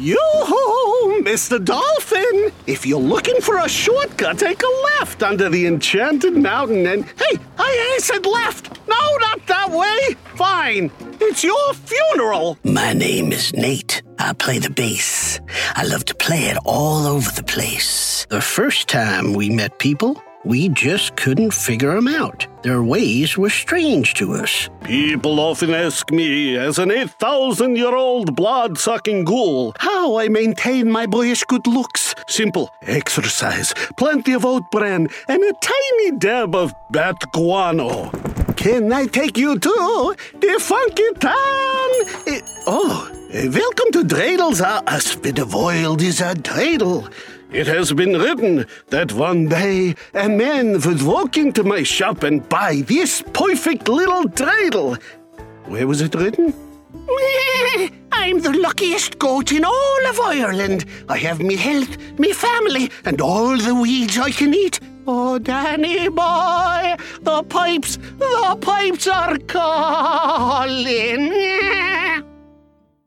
Yoo-hoo, Mr. Dolphin! If you're looking for a shortcut, take a left under the enchanted mountain and... Hey, I said left! No, not that way! Fine, it's your funeral! My name is Nate. I play the bass. I love to play it all over the place. The first time we met people, we just couldn't figure them out. Their ways were strange to us. People often ask me, as an 8,000-year-old blood-sucking ghoul, how I maintain my boyish good looks. Simple. Exercise, plenty of oat bran, and a tiny dab of bat guano. Can I take you to the funky town? Welcome to Dreidels. A spit of oil is a dreidel. It has been written that one day a man would walk into my shop and buy this perfect little dreidel. Where was it written? I'm the luckiest goat in all of Ireland. I have me health, me family, and all the weeds I can eat. Oh, Danny boy, the pipes are calling.